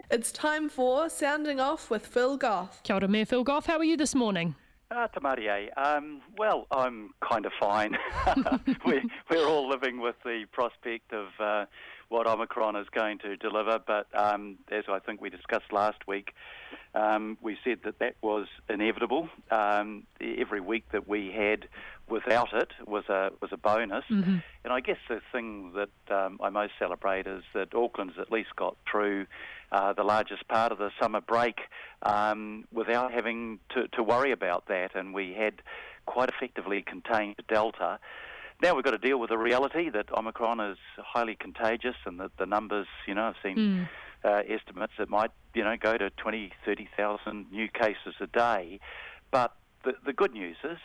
It's time for Sounding Off with Phil Goff. Kia ora, Mayor Phil Goff. How are you this morning? Tamarie, well, I'm kind of fine. We're all living with the prospect of what Omicron is going to deliver, but as I think we discussed last week, we said that was inevitable. Every week that we had without it was a bonus. Mm-hmm. And I guess the thing that I most celebrate is that Auckland's at least got through the largest part of the summer break without having to worry about that, and we had quite effectively contained Delta. Now we've got to deal with the reality that Omicron is highly contagious and that the numbers, I've seen estimates that might, go to 20, 30,000 new cases a day. But the good news is,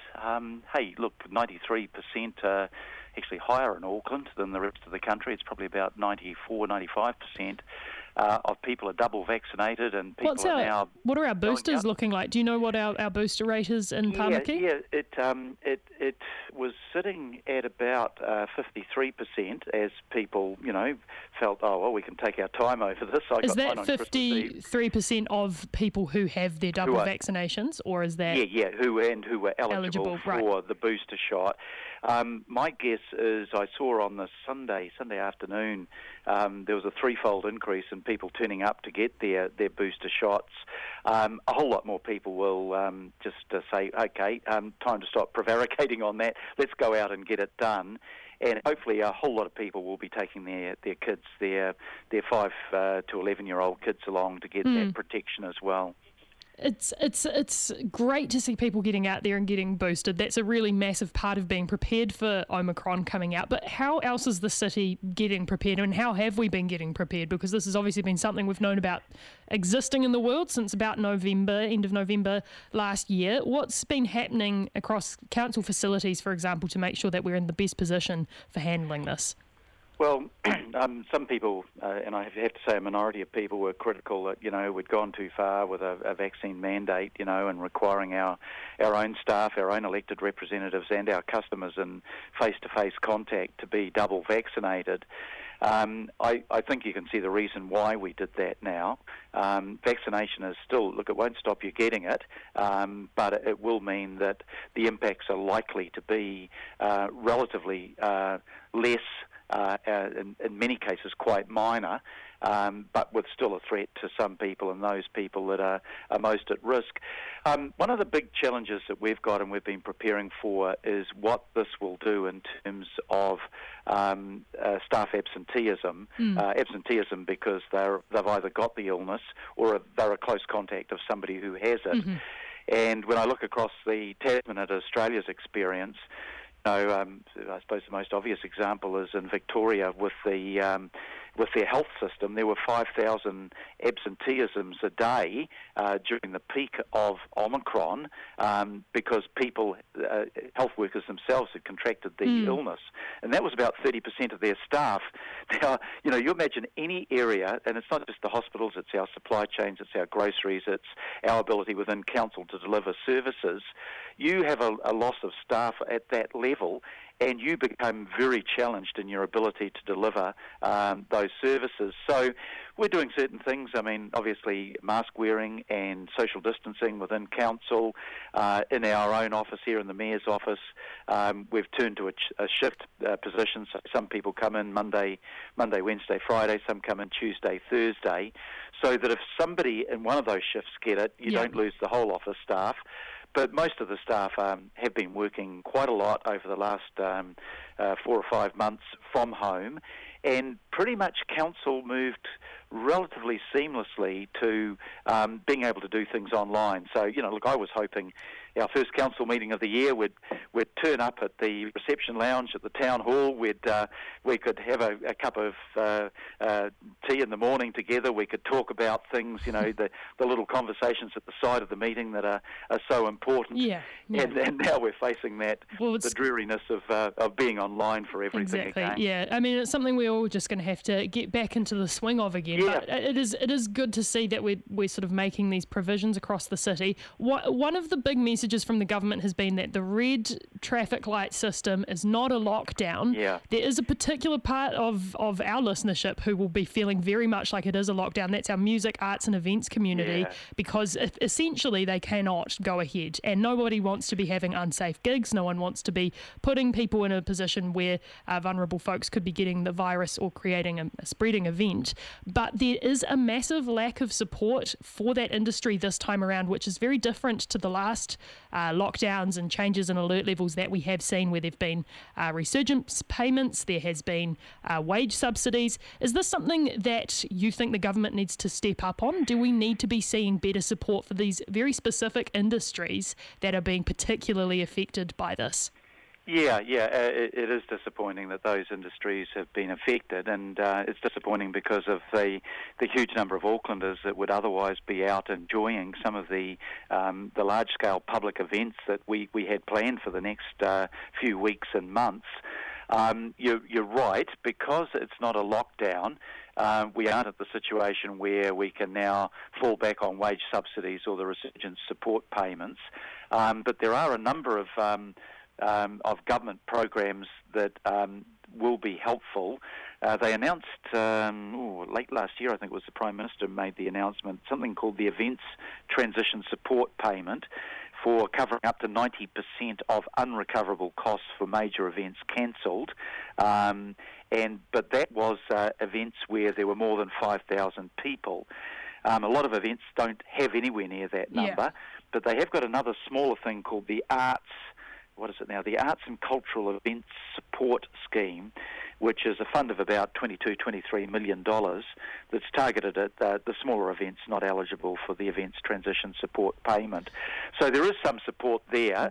93% are actually higher in Auckland than the rest of the country. It's probably about 94, 95%. Of people are double vaccinated, and people what are our boosters looking like? Do you know what our booster rate is in Tāmaki? Yeah, it was sitting at about 53% as people, felt, we can take our time over this. Is that 53% of people who have their double vaccinations, or is that who were eligible for the booster shot? My guess is I saw on the Sunday afternoon there was a threefold increase in people turning up to get their booster shots. A whole lot more people will just say, okay, time to stop prevaricating on that. Let's go out and get it done. And hopefully a whole lot of people will be taking their kids, their 5 to 11-year-old kids along to get that protection as well. It's great to see people getting out there and getting boosted. That's a really massive part of being prepared for Omicron coming out. But how else is the city getting prepared, and how have we been getting prepared? Because this has obviously been something we've known about existing in the world since about end of November last year. What's been happening across council facilities, for example, to make sure that we're in the best position for handling this? Well, some people, and I have to say a minority of people, were critical that, we'd gone too far with a vaccine mandate, and requiring our own staff, our own elected representatives and our customers in face-to-face contact to be double vaccinated. I think you can see the reason why we did that now. Vaccination is still, it won't stop you getting it, but it will mean that the impacts are likely to be relatively less, in many cases quite minor, but with still a threat to some people and those people that are most at risk. One of the big challenges that we've got and we've been preparing for is what this will do in terms of staff absenteeism. Absenteeism because they've either got the illness or they're a close contact of somebody who has it. Mm-hmm. And when I look across the Tasman at Australia's experience, I suppose the most obvious example is in Victoria with their health system. There were 5,000 absenteeisms a day during the peak of Omicron because people, health workers themselves, had contracted the illness. And that was about 30% of their staff. Now, you imagine any area, and it's not just the hospitals, it's our supply chains, it's our groceries, it's our ability within council to deliver services. You have a loss of staff at that level, and you become very challenged in your ability to deliver those services. So we're doing certain things. I mean, obviously mask wearing and social distancing within council. In our own office here in the Mayor's office, we've turned to a shift position. So some people come in Monday, Wednesday, Friday. Some come in Tuesday, Thursday. So that if somebody in one of those shifts get it, you don't lose the whole office staff. But most of the staff have been working quite a lot over the last 4 or 5 months from home, and pretty much council moved relatively seamlessly to being able to do things online. So, look, I was hoping our first council meeting of the year we'd turn up at the reception lounge at the town hall. We could have a cup of tea in the morning together. We could talk about things, the little conversations at the side of the meeting that are so important. Yeah. And now we're facing that, the dreariness of being online for everything exactly. again. Yeah, I mean, it's something we still just going to have to get back into the swing of again. Yeah. But it is good to see that we're sort of making these provisions across the city. One of the big messages from the government has been that the red traffic light system is not a lockdown. Yeah. There is a particular part of our listenership who will be feeling very much like it is a lockdown. That's our music, arts and events community, because essentially they cannot go ahead, and nobody wants to be having unsafe gigs. No one wants to be putting people in a position where vulnerable folks could be getting the virus or creating a spreading event. But there is a massive lack of support for that industry this time around, which is very different to the last lockdowns and changes in alert levels that we have seen, where there have been resurgence payments, there has been wage subsidies. Is this something that you think the government needs to step up on? Do we need to be seeing better support for these very specific industries that are being particularly affected by this? Yeah, it is disappointing that those industries have been affected, and it's disappointing because of the huge number of Aucklanders that would otherwise be out enjoying some of the large-scale public events that we had planned for the next few weeks and months. You're right, because it's not a lockdown. We aren't at the situation where we can now fall back on wage subsidies or the resurgence support payments, but there are a number of government programs that will be helpful. They announced late last year, I think it was the Prime Minister made the announcement, something called the Events Transition Support Payment for covering up to 90% of unrecoverable costs for major events cancelled. But that was events where there were more than 5,000 people. A lot of events don't have anywhere near that number, but they have got another smaller thing called the Arts and Cultural Events Support Scheme, which is a fund of about $23 million that's targeted at the smaller events not eligible for the Events Transition Support Payment. So there is some support there.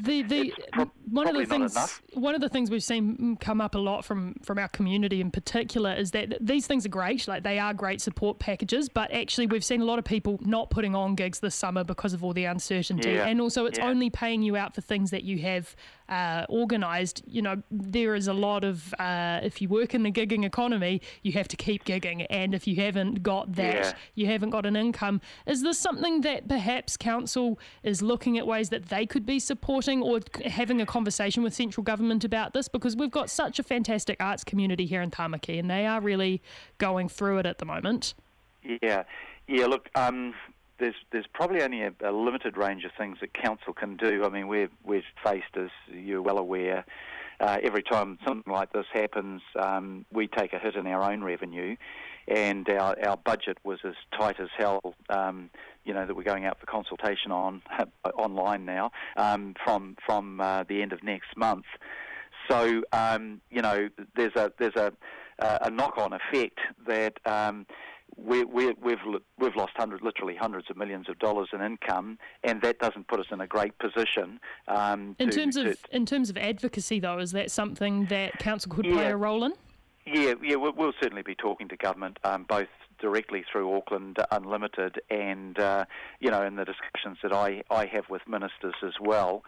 One of the things we've seen come up a lot from our community in particular is that these things are great, like they are great support packages, but actually we've seen a lot of people not putting on gigs this summer because of all the uncertainty, and also it's only paying you out for things that you have organised. You know, there is a lot of if you work in the gigging economy, you have to keep gigging, and if you haven't got that, you haven't got an income. Is this something that perhaps council is looking at ways that they could be supporting, or having a conversation with central government about this? Because we've got such a fantastic arts community here in Tamaki, and they are really going through it at the moment. Look, there's probably only a limited range of things that council can do. I mean, we're faced, as you're well aware, every time something like this happens, we take a hit in our own revenue, and our budget was as tight as hell, that we're going out for consultation on online now from the end of next month. So, there's a knock-on effect that we've lost literally hundreds of millions of dollars in income, and that doesn't put us in a great position. In terms of advocacy, though, is that something that council could play a role in? We'll certainly be talking to government, both directly through Auckland Unlimited and in the discussions that I have with ministers as well.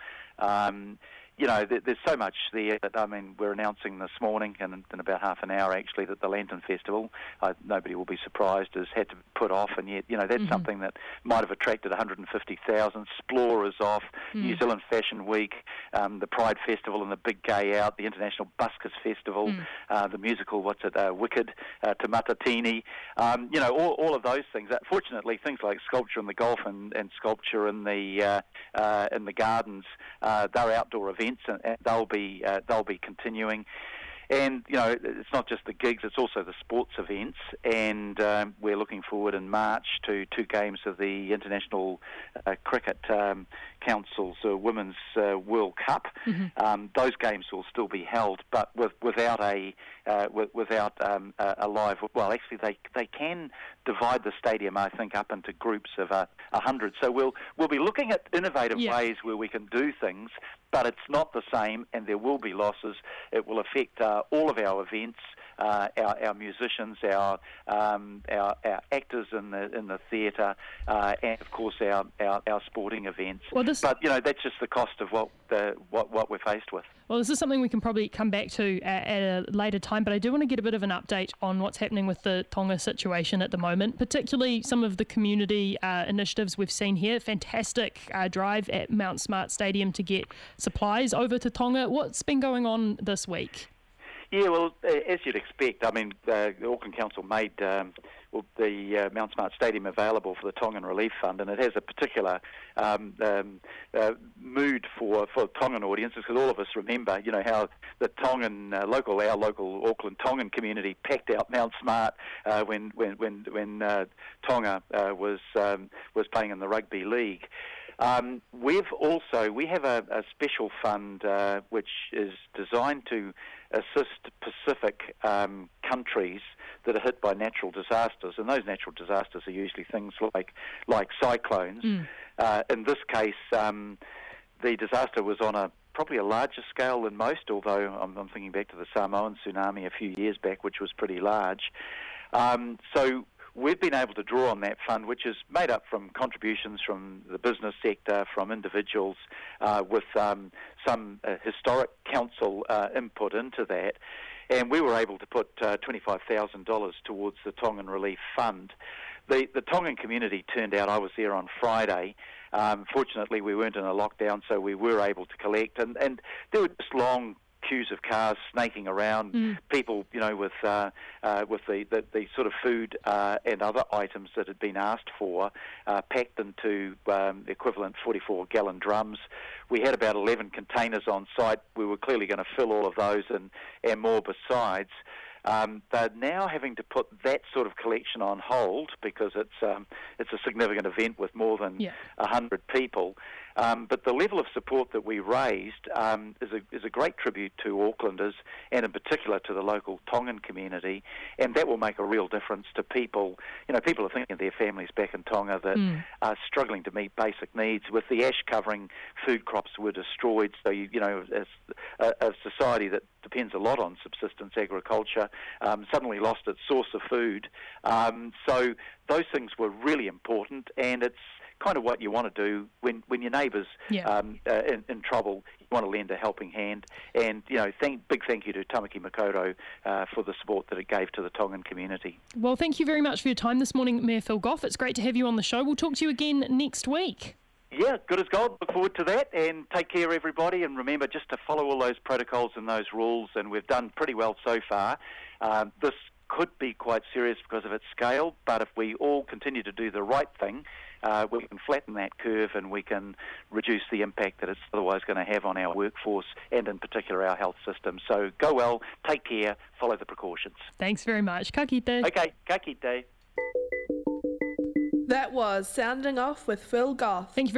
There's so much there that, we're announcing this morning, and in about half an hour actually, that the Lantern Festival, nobody will be surprised, has had to put off, and yet, that's something that might have attracted 150,000. Splore is off, New Zealand Fashion Week, the Pride Festival and the Big Gay Out, the International Buskers Festival, the musical, Wicked, Te Matatini, all of those things. Fortunately, things like sculpture in the Gulf and sculpture in the gardens, they're outdoor events, and they'll be continuing. And, it's not just the gigs, it's also the sports events. And we're looking forward in March to 2 games of the International Cricket Council's Women's World Cup. Those games will still be held, but without a live. Well, actually, they can divide the stadium, I think, up into groups of 100. So we'll be looking at innovative ways where we can do things, but it's not the same, and there will be losses. It will affect all of our events, our musicians, our actors in the theatre, and of course our sporting events. But that's just the cost of what we're faced with. Well, this is something we can probably come back to at a later time. time, but I do want to get a bit of an update on what's happening with the Tonga situation at the moment, particularly some of the community initiatives we've seen here. Fantastic drive at Mount Smart Stadium to get supplies over to Tonga. What's been going on this week? Yeah, well, as you'd expect, I mean, the Auckland Council made the Mount Smart Stadium available for the Tongan Relief Fund, and it has a particular mood for Tongan audiences, because all of us remember, you know, how the Tongan our local Auckland Tongan community packed out Mount Smart when Tonga was playing in the rugby league. We have a special fund which is designed to assist Pacific countries that are hit by natural disasters, and those natural disasters are usually things like cyclones. In this case, the disaster was on probably a larger scale than most, although I'm thinking back to the Samoan tsunami a few years back, which was pretty large. So we've been able to draw on that fund, which is made up from contributions from the business sector, from individuals, with some historic council input into that. And we were able to put $25,000 towards the Tongan Relief Fund. The Tongan community turned out. I was there on Friday. Fortunately, we weren't in a lockdown, so we were able to collect. And there were just long queues of cars snaking around, people, you know, with the sort of food and other items that had been asked for, packed into the equivalent 44-gallon drums. We had about 11 containers on site. We were clearly going to fill all of those and more besides. They're now having to put that sort of collection on hold because it's a significant event with more than 100 people. But the level of support that we raised is a great tribute to Aucklanders, and in particular to the local Tongan community, and that will make a real difference to people. You know, people are thinking of their families back in Tonga that are struggling to meet basic needs. With the ash covering, food crops were destroyed, so you know, as a society that depends a lot on subsistence agriculture, suddenly lost its source of food. So those things were really important, and it's kind of what you want to do when your neighbour's in trouble. You want to lend a helping hand, and you know, big thank you to Tamaki Makaurau for the support that it gave to the Tongan community. Well, thank you very much for your time this morning, Mayor Phil Goff. It's great to have you on the show. We'll talk to you again next week. Yeah, good as gold. Look forward to that, and take care, everybody. And remember just to follow all those protocols and those rules, and we've done pretty well so far. This could be quite serious because of its scale, but if we all continue to do the right thing, we can flatten that curve and we can reduce the impact that it's otherwise going to have on our workforce and in particular our health system. So go well, take care, follow the precautions. Thanks very much. Ka kite. Okay, ka kite. That was Sounding Off with Phil Goff. Thank you very